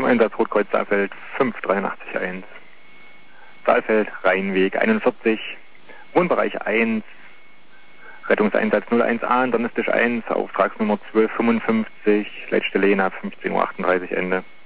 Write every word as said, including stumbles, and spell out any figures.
Einsatz Rotkreuz Saalfeld fünf drei acht eins. Saalfeld, Rheinweg einundvierzig, Wohnbereich eins, Rettungseinsatz null eins A, Donnerstisch eins, Auftragsnummer zwölf fünfundfünfzig, Leitstelle Jena fünfzehn Uhr achtunddreißig, Ende.